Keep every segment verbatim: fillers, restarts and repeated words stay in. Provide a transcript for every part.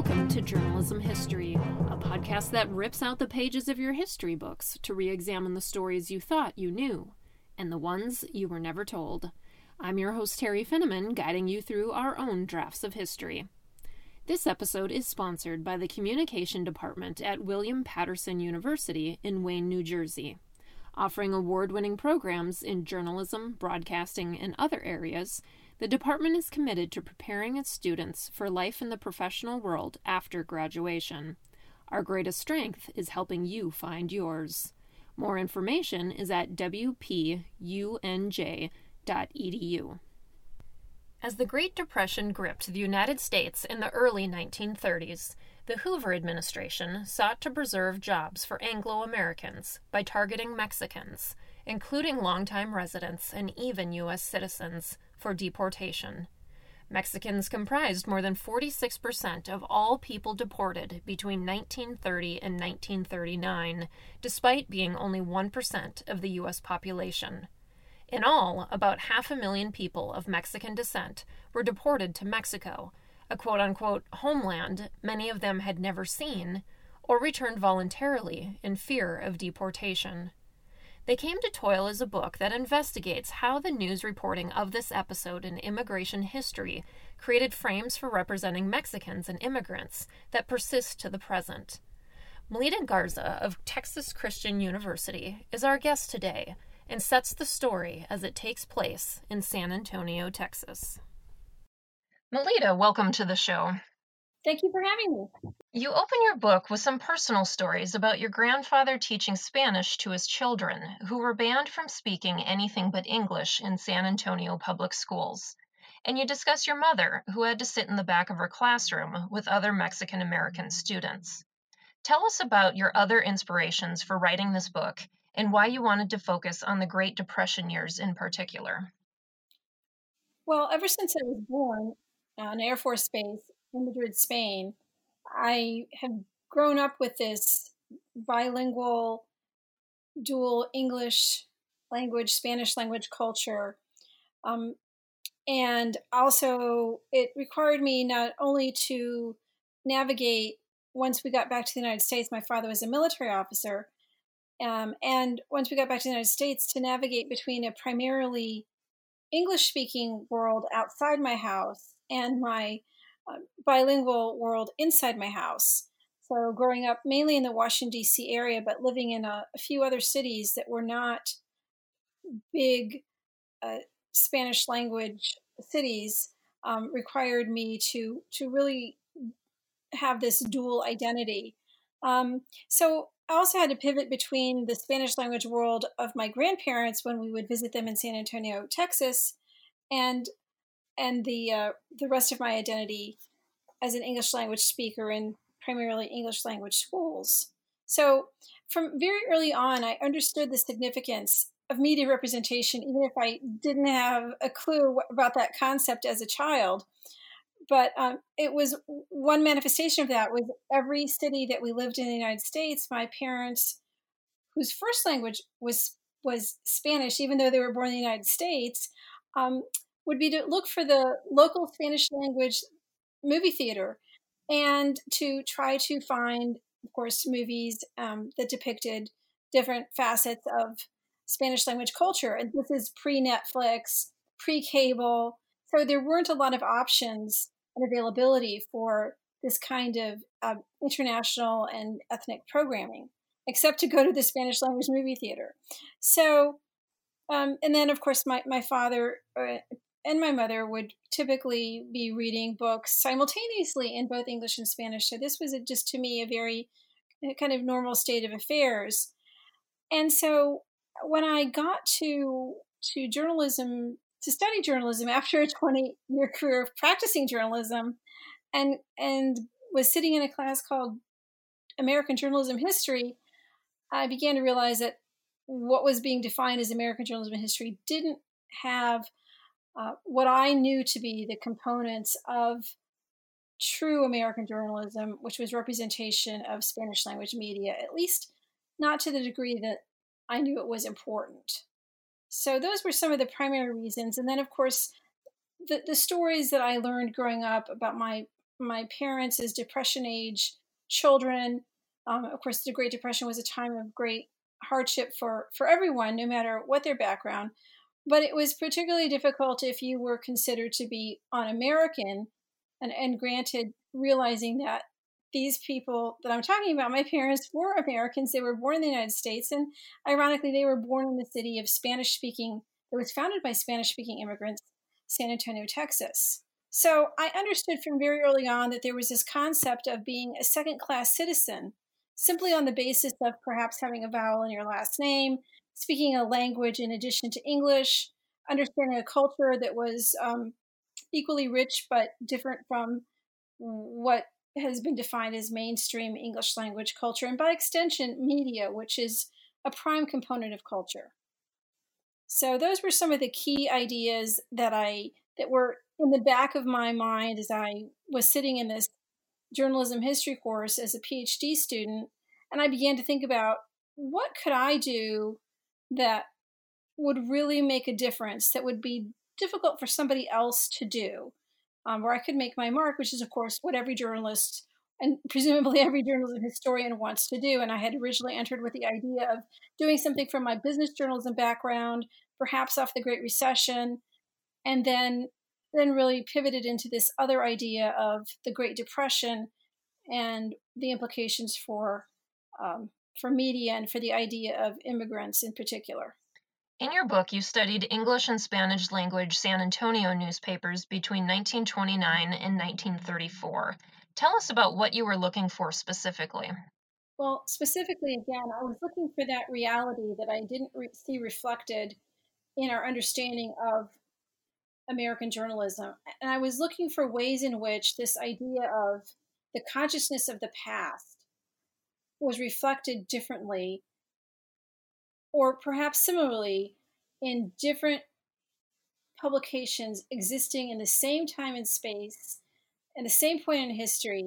Welcome to Journalism History, a podcast that rips out the pages of your history books to re-examine the stories you thought you knew, and the ones you were never told. I'm your host, Terry Finneman, guiding you through our own drafts of history. This episode is sponsored by the Communication Department at William Patterson University in Wayne, New Jersey. Offering award-winning programs in journalism, broadcasting, and other areas, the department is committed to preparing its students for life in the professional world after graduation. Our greatest strength is helping you find yours. More information is at w p u n j dot e d u. As the Great Depression gripped the United States in the early nineteen thirties, the Hoover administration sought to preserve jobs for Anglo-Americans by targeting Mexicans, including longtime residents and even U S citizens, for deportation. Mexicans comprised more than forty-six percent of all people deported between nineteen thirty and nineteen thirty-nine, despite being only one percent of the U S population. In all, about half a million people of Mexican descent were deported to Mexico, a quote-unquote homeland many of them had never seen, or returned voluntarily in fear of deportation. They Came to Toil is a book that investigates how the news reporting of this episode in immigration history created frames for representing Mexicans and immigrants that persist to the present. Melita Garza of Texas Christian University is our guest today and sets the story as it takes place in San Antonio, Texas. Melita, welcome to the show. Thank you for having me. You open your book with some personal stories about your grandfather teaching Spanish to his children, who were banned from speaking anything but English in San Antonio public schools. And you discuss your mother, who had to sit in the back of her classroom with other Mexican-American students. Tell us about your other inspirations for writing this book and why you wanted to focus on the Great Depression years in particular. Well, ever since I was born on Air Force Base in Madrid, Spain, I have grown up with this bilingual, dual English language, Spanish language culture. Um, and also, it required me not only to navigate, once we got back to the United States, my father was a military officer, um, and once we got back to the United States, to navigate between a primarily English-speaking world outside my house and my uh, bilingual world inside my house. So growing up mainly in the Washington, D C area, but living in a, a few other cities that were not big uh, Spanish language cities um, required me to, to really have this dual identity. Um, so I also had to pivot between the Spanish language world of my grandparents when we would visit them in San Antonio, Texas, and and the uh, the rest of my identity as an English language speaker in primarily English language schools. So from very early on, I understood the significance of media representation, even if I didn't have a clue about that concept as a child. But um, it was one manifestation of that was every city that we lived in the United States, my parents, whose first language was was Spanish, even though they were born in the United States, um, would be to look for the local Spanish language movie theater and to try to find, of course, movies um, that depicted different facets of Spanish language culture. And this is pre-Netflix, pre-cable. So there weren't a lot of options and availability for this kind of uh, international and ethnic programming, except to go to the Spanish language movie theater. So, um, and then of course my, my father uh, and my mother would typically be reading books simultaneously in both English and Spanish. So this was a, just to me a very kind of normal state of affairs. And so when I got to to journalism, to study journalism after a twenty-year career of practicing journalism, and and was sitting in a class called American Journalism History, I began to realize that what was being defined as American journalism history didn't have uh, what I knew to be the components of true American journalism, which was representation of Spanish language media, at least not to the degree that I knew it was important. So those were some of the primary reasons. And then, of course, the, the stories that I learned growing up about my my parents as Depression age children. Um, of course, the Great Depression was a time of great hardship for, for everyone, no matter what their background. But it was particularly difficult if you were considered to be un-American, and, and granted, realizing that these people that I'm talking about, my parents were Americans. They were born in the United States. And ironically, they were born in the city of Spanish-speaking, that was founded by Spanish-speaking immigrants, San Antonio, Texas. So I understood from very early on that there was this concept of being a second-class citizen, simply on the basis of perhaps having a vowel in your last name, speaking a language in addition to English, understanding a culture that was um, equally rich but different from what has been defined as mainstream English language culture, and by extension, media, which is a prime component of culture. So those were some of the key ideas that I that were in the back of my mind as I was sitting in this journalism history course as a PhD student, and I began to think about what could I do that would really make a difference, that would be difficult for somebody else to do, um, where I could make my mark, which is, of course, what every journalist and presumably every journalism historian wants to do. And I had originally entered with the idea of doing something from my business journalism background, perhaps off the Great Recession, and then then really pivoted into this other idea of the Great Depression and the implications for um, for media and for the idea of immigrants in particular. In your book, you studied English and Spanish language San Antonio newspapers between nineteen twenty-nine and nineteen thirty-four. Tell us about what you were looking for specifically. Well, specifically, again, I was looking for that reality that I didn't re- see reflected in our understanding of American journalism. And I was looking for ways in which this idea of the consciousness of the past was reflected differently, or perhaps similarly, in different publications existing in the same time and space, and the same point in history,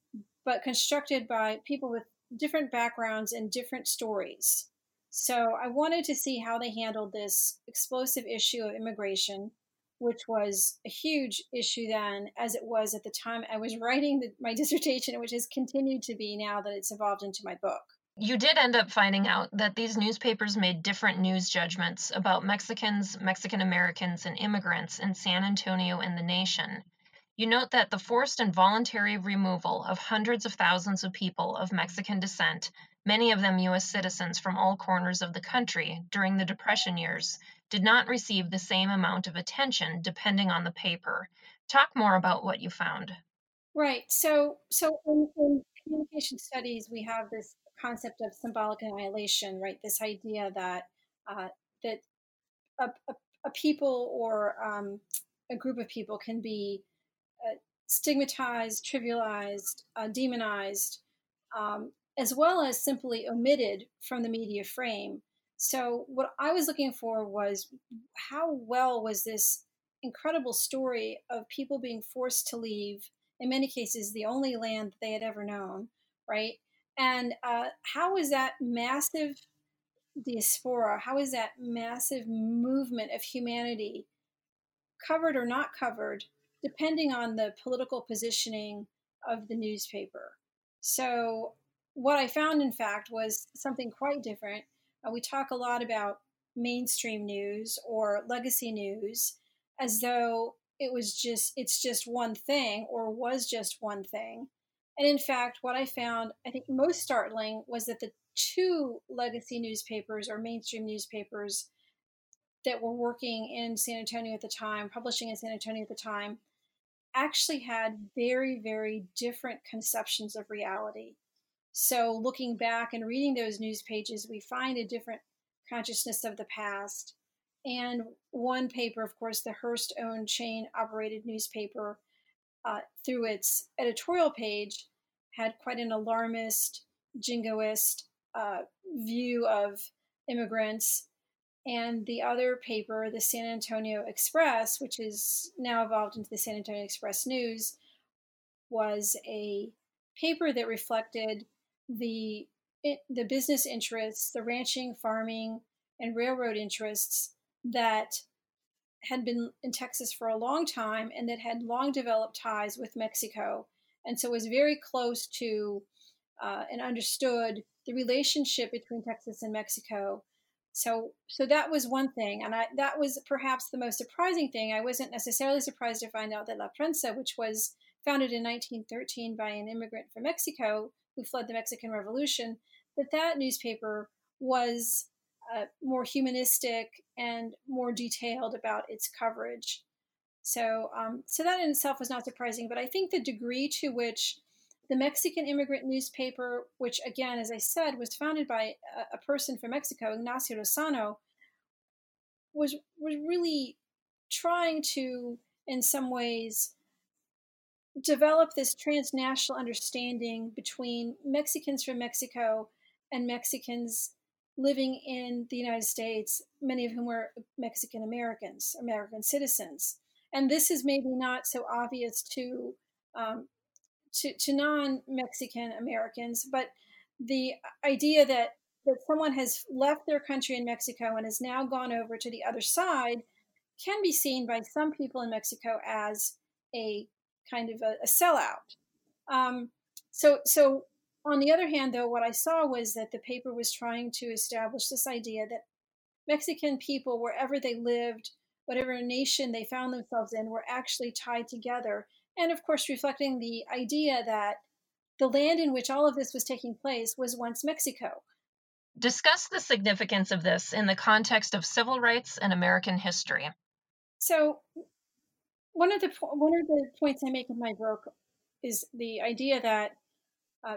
but constructed by people with different backgrounds and different stories. So I wanted to see how they handled this explosive issue of immigration, which was a huge issue then, as it was at the time I was writing the, my dissertation, which has continued to be now that it's evolved into my book. You did end up finding out that these newspapers made different news judgments about Mexicans, Mexican Americans, and immigrants in San Antonio and the nation. You note that the forced and voluntary removal of hundreds of thousands of people of Mexican descent, many of them U S citizens from all corners of the country during the Depression years, did not receive the same amount of attention depending on the paper. Talk more about what you found. Right. So, so in, in communication studies, we have this concept of symbolic annihilation, right? This idea that uh, that a, a, a people or um, a group of people can be uh, stigmatized, trivialized, uh, demonized, um, as well as simply omitted from the media frame. So what I was looking for was how well was this incredible story of people being forced to leave, in many cases, the only land they had ever known, right? And uh, how is that massive diaspora, how is that massive movement of humanity covered or not covered, depending on the political positioning of the newspaper? So, what I found, in fact, was something quite different. Uh, we talk a lot about mainstream news or legacy news as though it was just, it's just one thing or was just one thing. And in fact, what I found, I think most startling, was that the two legacy newspapers or mainstream newspapers that were working in San Antonio at the time, publishing in San Antonio at the time, actually had very, very different conceptions of reality. So looking back and reading those news pages, we find a different consciousness of the past. And one paper, of course, the Hearst-owned chain-operated newspaper, uh, through its editorial page, had quite an alarmist, jingoist uh, view of immigrants. And the other paper, the San Antonio Express, which is now evolved into the San Antonio Express News, was a paper that reflected the the business interests, the ranching, farming, and railroad interests that had been in Texas for a long time and that had long developed ties with Mexico. and so was very close to uh, and understood the relationship between Texas and Mexico. So, so that was one thing, and I, that was perhaps the most surprising thing. I wasn't necessarily surprised to find out that La Prensa, which was founded in nineteen thirteen by an immigrant from Mexico who fled the Mexican Revolution, that that newspaper was uh, more humanistic and more detailed about its coverage. So, um, so that in itself was not surprising. But I think the degree to which the Mexican immigrant newspaper, which again, as I said, was founded by a, a person from Mexico, Ignacio Lozano, was was really trying to, in some ways, develop this transnational understanding between Mexicans from Mexico and Mexicans living in the United States, many of whom were Mexican Americans, American citizens. And this is maybe not so obvious to um, to, to non-Mexican Americans, but the idea that that someone has left their country in Mexico and has now gone over to the other side can be seen by some people in Mexico as a kind of a, a sellout. Um, so, so on the other hand, though, what I saw was that the paper was trying to establish this idea that Mexican people, wherever they lived, whatever nation they found themselves in, were actually tied together. And of course, reflecting the idea that the land in which all of this was taking place was once Mexico. Discuss the significance of this in the context of civil rights and American history. So, one of the one of the points I make in my book is the idea that uh,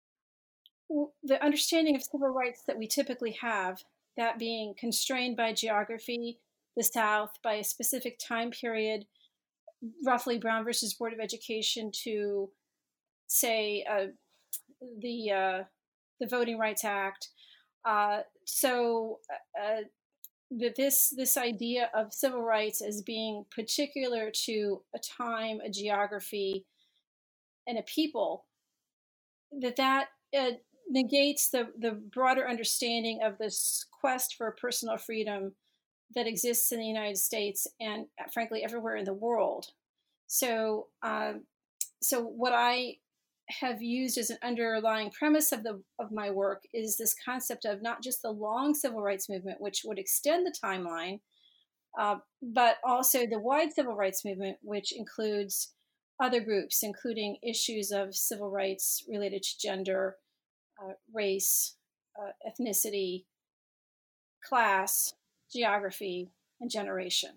the understanding of civil rights that we typically have, that being constrained by geography, the South, by a specific time period, roughly Brown versus Board of Education, to say uh, the uh, the Voting Rights Act. Uh, so uh, the, this this idea of civil rights as being particular to a time, a geography, and a people, that that uh, negates the, the broader understanding of this quest for personal freedom that exists in the United States and, frankly, everywhere in the world. So, uh, so what I have used as an underlying premise of the of my work is this concept of not just the long civil rights movement, which would extend the timeline, uh, but also the wide civil rights movement, which includes other groups, including issues of civil rights related to gender, uh, race, uh, ethnicity, class, geography, and generation.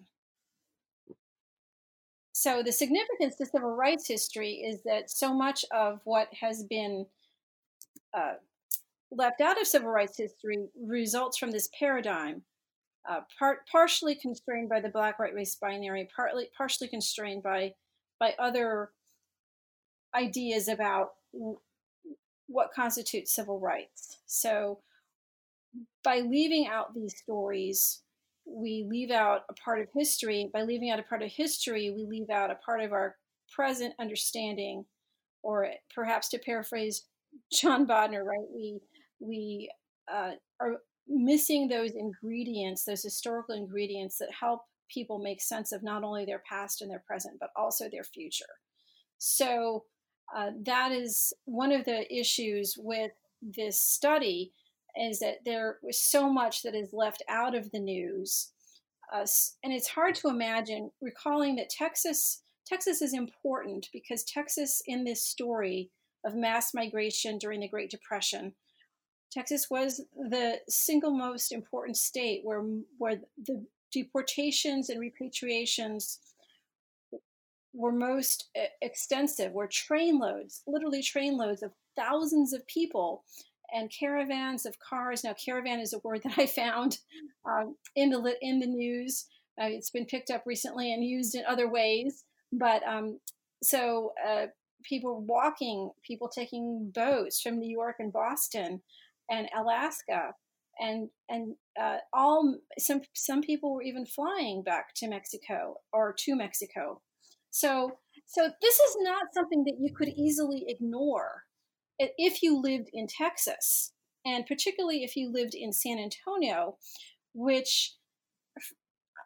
So the significance to civil rights history is that so much of what has been uh, left out of civil rights history results from this paradigm, uh, part partially constrained by the black white race binary, partly partially constrained by by other ideas about what constitutes civil rights. So by leaving out these stories, we leave out a part of history. By leaving out a part of history, we leave out a part of our present understanding, or perhaps to paraphrase John Bodner, right? We we uh, are missing those ingredients, those historical ingredients that help people make sense of not only their past and their present, but also their future. So uh, that is one of the issues with this study, is that there was so much that is left out of the news. Uh, and it's hard to imagine, recalling that Texas, Texas is important because Texas, in this story of mass migration during the Great Depression, Texas was the single most important state where, where the deportations and repatriations were most extensive, where trainloads, literally trainloads of thousands of people and caravans of cars. Now, caravan is a word that I found um, in the in the news. Uh, it's been picked up recently and used in other ways. But um, so uh, people walking, people taking boats from New York and Boston and Alaska, and and uh, all some some people were even flying back to Mexico or to Mexico. So so this is not something that you could easily ignore if you lived in Texas, and particularly if you lived in San Antonio, which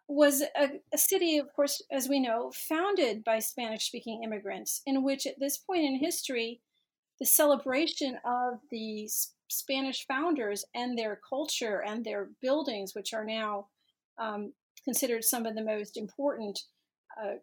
was a, a city, of course, as we know, founded by Spanish-speaking immigrants, in which at this point in history, the celebration of the Spanish founders and their culture and their buildings, which are now um, considered some of the most important uh,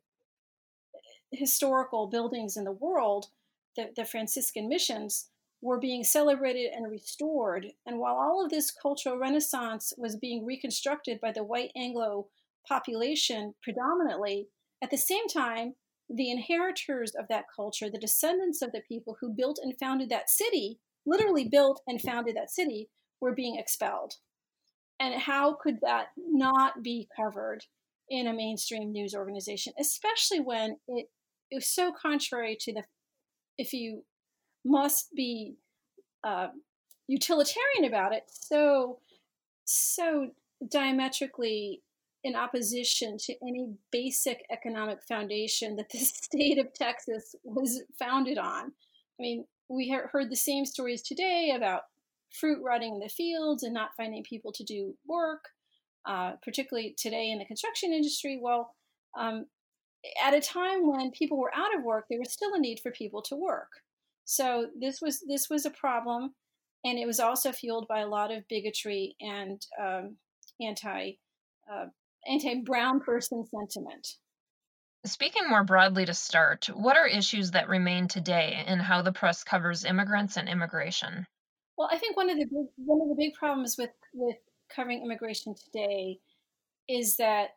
historical buildings in the world, the, the Franciscan missions, were being celebrated and restored. And while all of this cultural renaissance was being reconstructed by the white Anglo population predominantly, at the same time, the inheritors of that culture, the descendants of the people who built and founded that city, literally built and founded that city, were being expelled. And how could that not be covered in a mainstream news organization, especially when it, it was so contrary to the, if you must be uh, utilitarian about it, so, so diametrically in opposition to any basic economic foundation that the state of Texas was founded on. I mean, we heard the same stories today about fruit rotting in the fields and not finding people to do work, uh, particularly today in the construction industry. Well, um, at a time when people were out of work, there was still a need for people to work. So this was this was a problem, and it was also fueled by a lot of bigotry and um, anti uh, anti-brown person sentiment. Speaking more broadly to start, what are issues that remain today in how the press covers immigrants and immigration? Well, I think one of the big, one of the big problems with, with covering immigration today is that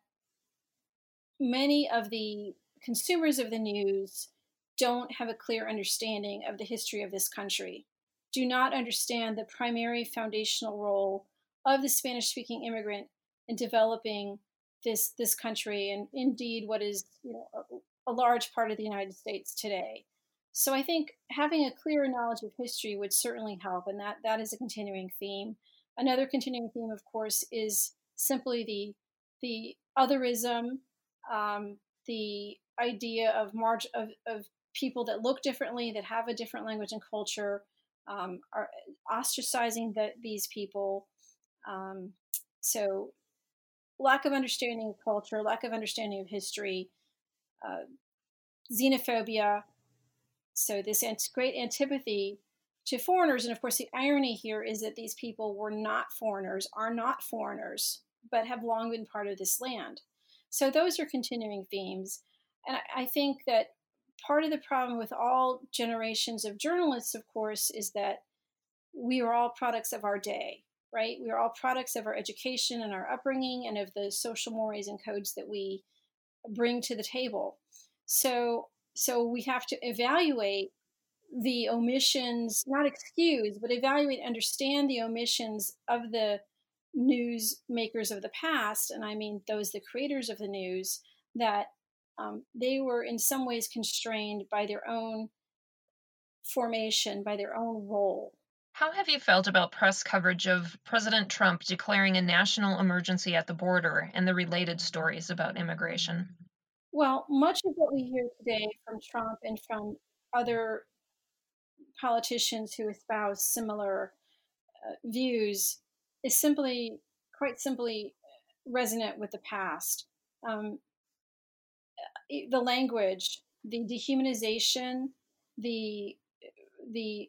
many of the consumers of the news don't have a clear understanding of the history of this country, do not understand the primary foundational role of the Spanish-speaking immigrant in developing this this country, and indeed what is, you know, a, a large part of the United States today. So I think having a clearer knowledge of history would certainly help, and that that is a continuing theme. Another continuing theme, of course, is simply the the otherism, um, the idea of marg- of, of people that look differently, that have a different language and culture, um, are ostracizing the, these people. Um, so lack of understanding of culture, lack of understanding of history, uh, xenophobia. So this ant- great antipathy to foreigners. And of course, the irony here is that these people were not foreigners, are not foreigners, but have long been part of this land. So those are continuing themes. And I think that part of the problem with all generations of journalists, of course, is that we are all products of our day, right? We are all products of our education and our upbringing and of the social mores and codes that we bring to the table. So, so we have to evaluate the omissions, not excuse, but evaluate, understand the omissions of the news makers of the past, and I mean those, the creators of the news, that um, they were in some ways constrained by their own formation, by their own role. How have you felt about press coverage of President Trump declaring a national emergency at the border and the related stories about immigration? Well, much of what we hear today from Trump and from other politicians who espouse similar uh, views is simply, quite simply, resonant with the past. Um, the language, the dehumanization, the the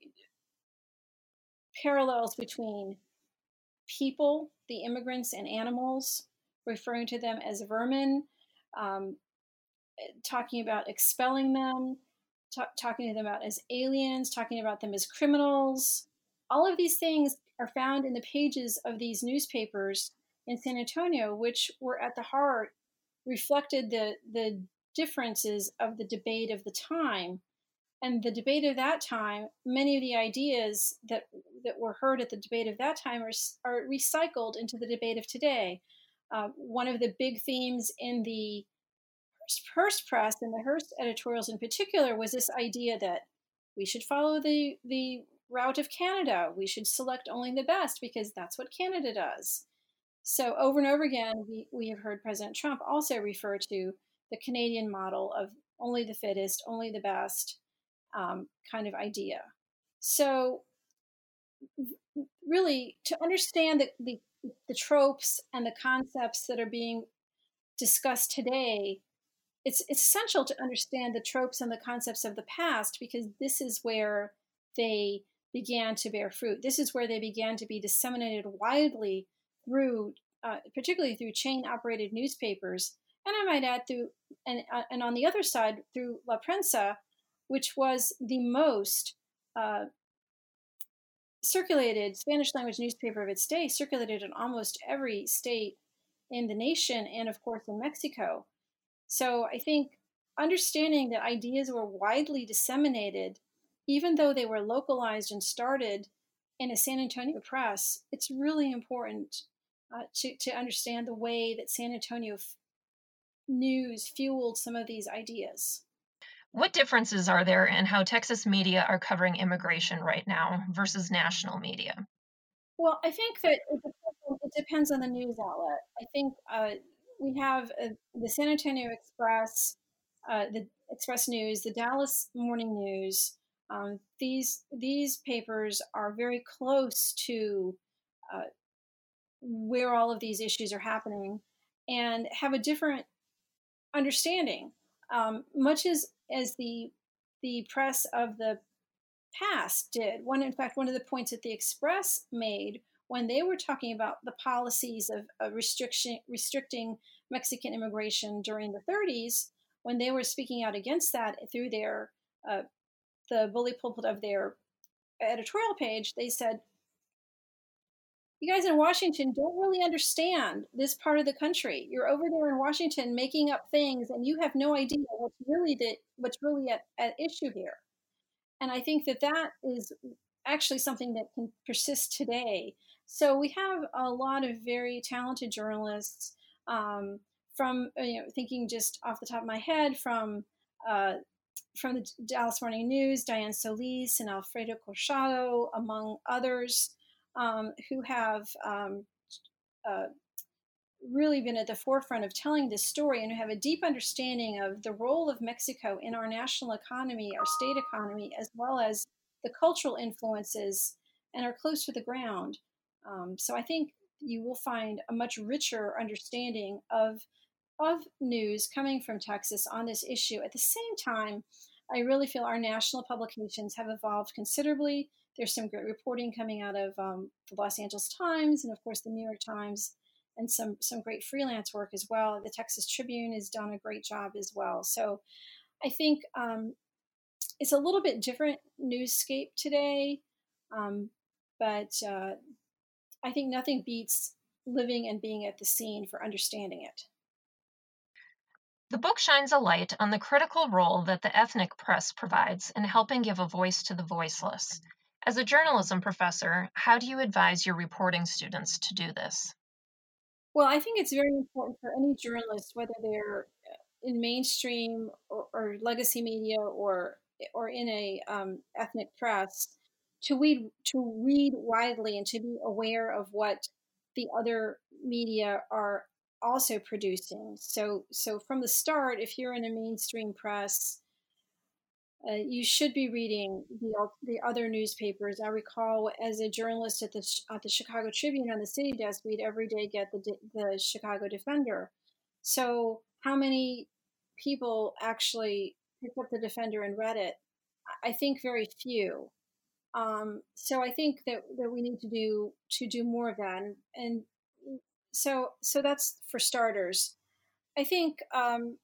parallels between people, the immigrants, and animals, referring to them as vermin, um, talking about expelling them, t- talking to them about as aliens, talking about them as criminals. All of these things are found in the pages of these newspapers in San Antonio, which were at the heart, reflected the, the differences of the debate of the time. And the debate of that time, many of the ideas that that were heard at the debate of that time are, are recycled into the debate of today. Uh, one of the big themes in the Hearst press and the Hearst editorials in particular was this idea that we should follow the the route of Canada. We should select only the best because that's what Canada does. So over and over again, we, we have heard President Trump also refer to the Canadian model of only the fittest, only the best um, kind of idea. So really, to understand the, the, the tropes and the concepts that are being discuss today, it's, it's essential to understand the tropes and the concepts of the past, because this is where they began to bear fruit. This is where they began to be disseminated widely through, uh, particularly through chain-operated newspapers, and I might add through, and uh, and on the other side through La Prensa, which was the most uh, circulated Spanish language newspaper of its day, circulated in almost every state in the nation, and of course in Mexico. So I think understanding that ideas were widely disseminated, even though they were localized and started in a San Antonio press, it's really important uh, to, to understand the way that San Antonio f- news fueled some of these ideas. What differences are there in how Texas media are covering immigration right now versus national media? Well, I think that it depends, it depends on the news outlet. I think uh, we have uh, the San Antonio Express, uh, the Express News, the Dallas Morning News. Um, these these papers are very close to uh, where all of these issues are happening, and have a different understanding. Um, much as as the the press of the past did. One, in fact, one of the points that the Express made when they were talking about the policies of, of restriction, restricting Mexican immigration during the thirties, when they were speaking out against that through their uh, the bully pulpit of their editorial page, they said, "You guys in Washington don't really understand this part of the country. You're over there in Washington making up things, and you have no idea what's really the what's really at, at issue here." And I think that that is actually something that can persist today. So we have a lot of very talented journalists, um, from, you know, thinking just off the top of my head, from uh, from the Dallas Morning News, Diane Solis and Alfredo Corchado, among others, um, who have um, uh, really been at the forefront of telling this story and have a deep understanding of the role of Mexico in our national economy, our state economy, as well as the cultural influences, and are close to the ground. Um, so I think you will find a much richer understanding of of news coming from Texas on this issue. At the same time, I really feel our national publications have evolved considerably. There's some great reporting coming out of um, the Los Angeles Times and, of course, the New York Times, and some some great freelance work as well. The Texas Tribune has done a great job as well. So I think um, it's a little bit different newscape today, um, but uh, I think nothing beats living and being at the scene for understanding it. The book shines a light on the critical role that the ethnic press provides in helping give a voice to the voiceless. As a journalism professor, how do you advise your reporting students to do this? Well, I think it's very important for any journalist, whether they're in mainstream or, or legacy media, or or in a um, ethnic press, to read to read widely and to be aware of what the other media are also producing. So so from the start, if you're in a mainstream press, uh, you should be reading the the other newspapers. I recall, as a journalist at the at the Chicago Tribune on the city desk, we'd every day get the the Chicago Defender. So how many people actually picked up the Defender and read it? I think very few. Um, so I think that, that we need to do to do more of that, and, and so so that's for starters. I think um,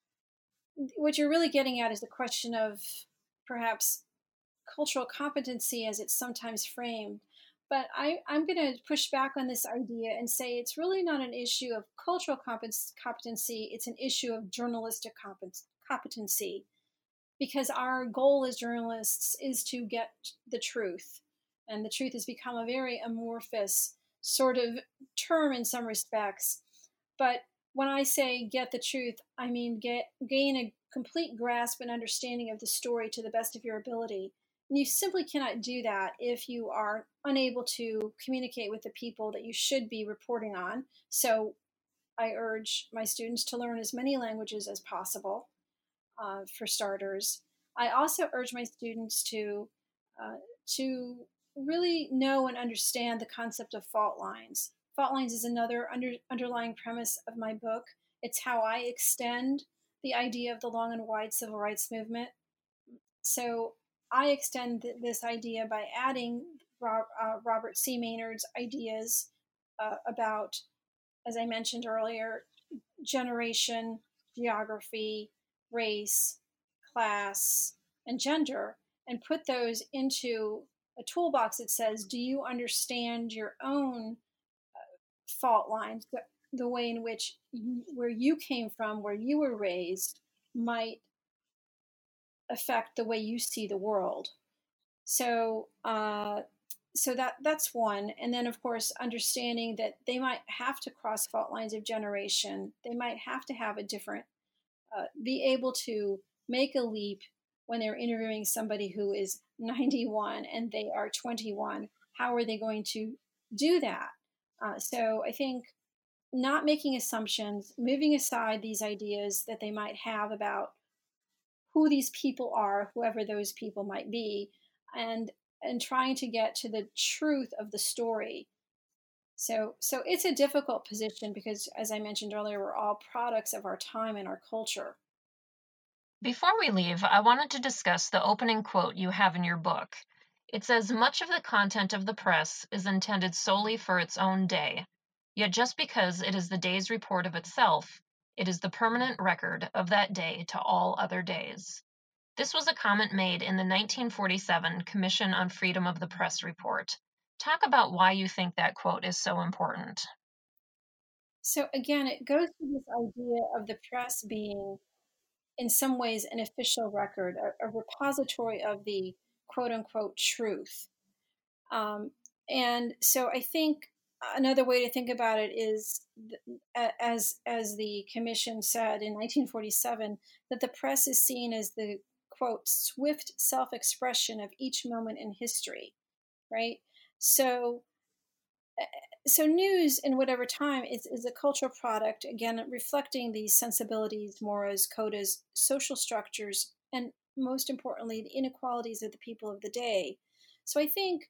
what you're really getting at is the question of perhaps cultural competency as it's sometimes framed. But I, I'm going to push back on this idea and say it's really not an issue of cultural competency, it's an issue of journalistic competency. Because our goal as journalists is to get the truth. And the truth has become a very amorphous sort of term in some respects. But when I say get the truth, I mean get gain a complete grasp and understanding of the story to the best of your ability. And you simply cannot do that if you are unable to communicate with the people that you should be reporting on. So I urge my students to learn as many languages as possible, uh, for starters. I also urge my students to uh, to really know and understand the concept of fault lines. Fault lines is another under, underlying premise of my book, It's how I extend the idea of the long and wide civil rights movement. So I extend th- this idea by adding Rob, uh, Robert C. Maynard's ideas uh, about, as I mentioned earlier, generation, geography, race, class, and gender, and put those into a toolbox that says, do you understand your own fault lines, the, the way in which you, where you came from, where you were raised, might affect the way you see the world. So, uh, so that that's one. And then, of course, understanding that they might have to cross fault lines of generation. They might have to have a different, uh, be able to make a leap when they're interviewing somebody who is ninety-one and they are twenty-one. How are they going to do that? Uh, so I think not making assumptions, moving aside these ideas that they might have about who these people are, whoever those people might be, and and trying to get to the truth of the story. So so it's a difficult position because, as I mentioned earlier, we're all products of our time and our culture. Before we leave, I wanted to discuss the opening quote you have in your book. It says, "Much of the content of the press is intended solely for its own day. Yet just because it is the day's report of itself, it is the permanent record of that day to all other days." This was a comment made in the nineteen forty-seven Commission on Freedom of the Press report. Talk about why you think that quote is so important. So again, it goes to this idea of the press being, in some ways, an official record, a, a repository of the quote unquote truth. Um, and so I think another way to think about it is, as as the commission said in nineteen forty-seven, that the press is seen as the quote swift self-expression of each moment in history, right? So so news in whatever time is, is a cultural product, again reflecting these sensibilities, moras, codas, social structures, and most importantly, the inequalities of the people of the day. So I think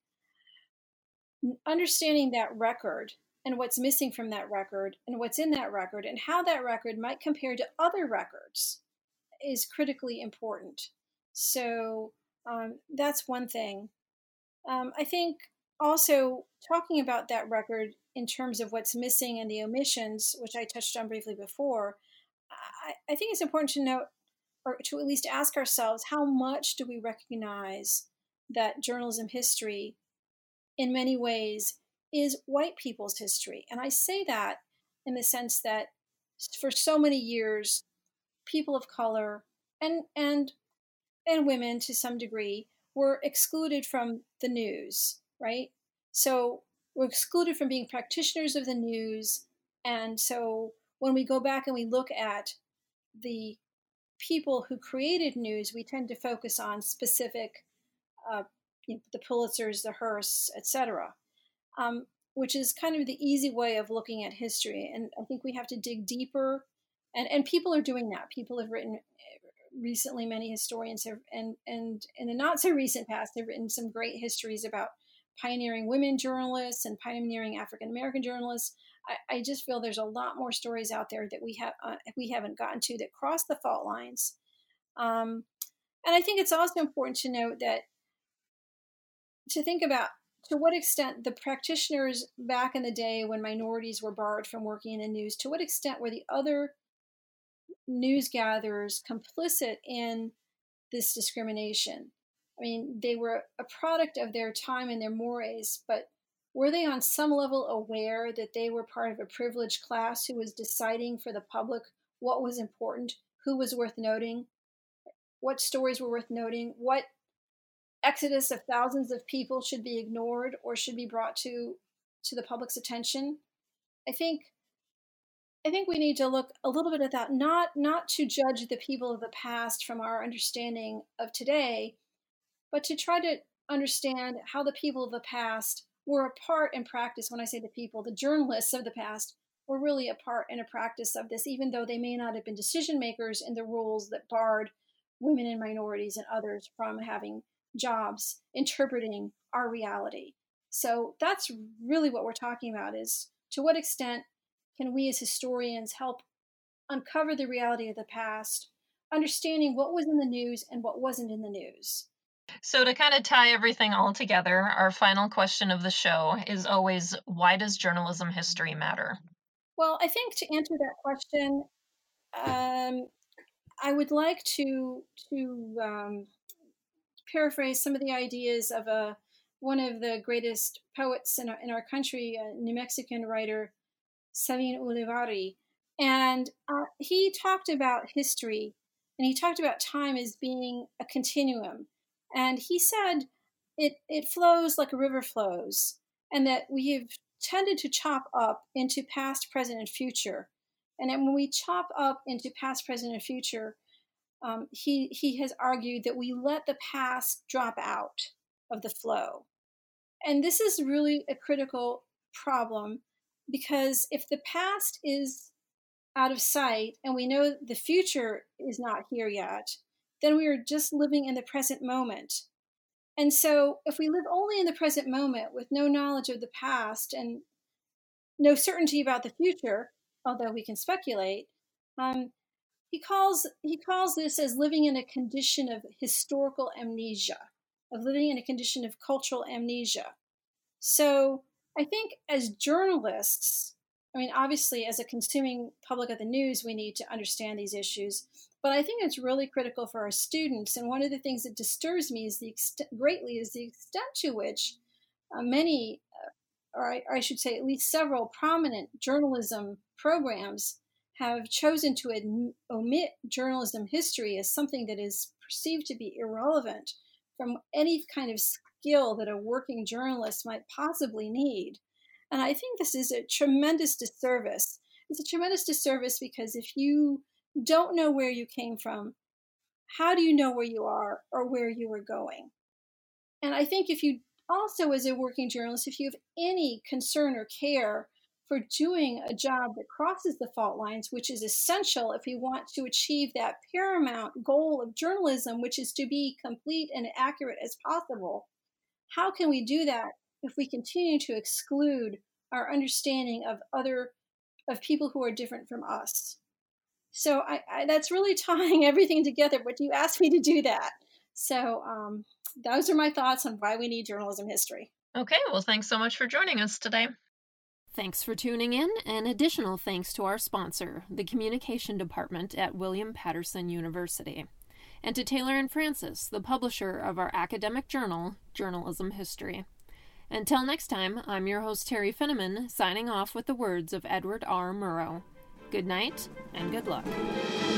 understanding that record and what's missing from that record and what's in that record and how that record might compare to other records is critically important. So um, that's one thing. Um, I think also talking about that record in terms of what's missing and the omissions, which I touched on briefly before, I, I think it's important to note, or to at least ask ourselves, how much do we recognize that journalism history in many ways is white people's history? And I say that in the sense that for so many years, people of color and and and women to some degree were excluded from the news, right? So we're excluded from being practitioners of the news. And so when we go back and we look at the people who created news, we tend to focus on specific, uh, you know, the Pulitzers, the Hearsts, et cetera, um, which is kind of the easy way of looking at history. And I think we have to dig deeper. And, and people are doing that. People have written recently, many historians have, and, and in the not so recent past, have written some great histories about pioneering women journalists and pioneering African American journalists. I, I just feel there's a lot more stories out there that we have uh, we haven't gotten to that cross the fault lines. Um, and I think it's also important to note that to think about to what extent the practitioners back in the day when minorities were barred from working in the news, to what extent were the other news gatherers complicit in this discrimination? I mean, they were a product of their time and their mores, but were they on some level aware that they were part of a privileged class who was deciding for the public what was important, who was worth noting, what stories were worth noting, what exodus of thousands of people should be ignored or should be brought to to the public's attention? I think I think we need to look a little bit at that, not not to judge the people of the past from our understanding of today, but to try to understand how the people of the past were a part in practice. When I say the people, the journalists of the past were really a part in a practice of this, even though they may not have been decision makers in the rules that barred women and minorities and others from having jobs interpreting our reality. So that's really what we're talking about, is to what extent can we as historians help uncover the reality of the past, understanding what was in the news and what wasn't in the news. So to kind of tie everything all together, our final question of the show is always, why does journalism history matter? Well, I think to answer that question, um, I would like to to um, paraphrase some of the ideas of a one of the greatest poets in our, in our country, a New Mexican writer, Sabin Ulibarri. And uh, he talked about history, and he talked about time as being a continuum. And he said it, it flows like a river flows, and that we have tended to chop up into past, present, and future. And then when we chop up into past, present, and future, um, he, he has argued that we let the past drop out of the flow. And this is really a critical problem, because if the past is out of sight and we know the future is not here yet, then we are just living in the present moment. And so if we live only in the present moment with no knowledge of the past and no certainty about the future, although we can speculate, um, he calls he calls this as living in a condition of historical amnesia, of living in a condition of cultural amnesia. So I think as journalists, I mean, obviously as a consuming public of the news, we need to understand these issues, but I think it's really critical for our students. And one of the things that disturbs me is the extent, greatly is the extent to which uh, many, uh, or, I, or I should say at least several prominent journalism programs have chosen to ad- omit journalism history as something that is perceived to be irrelevant from any kind of skill that a working journalist might possibly need. And I think this is a tremendous disservice. It's a tremendous disservice because if you don't know where you came from, how do you know where you are or where you are going? And I think if you also, as a working journalist, if you have any concern or care for doing a job that crosses the fault lines, which is essential if we want to achieve that paramount goal of journalism, which is to be complete and accurate as possible, how can we do that if we continue to exclude our understanding of other, of people who are different from us? So I, I, that's really tying everything together, but you asked me to do that. So um, those are my thoughts on why we need journalism history. Okay, well, thanks so much for joining us today. Thanks for tuning in, and additional thanks to our sponsor, the Communication Department at William Patterson University, and to Taylor and Francis, the publisher of our academic journal, Journalism History. Until next time, I'm your host, Terry Finneman, signing off with the words of Edward R. Murrow. Good night, and good luck.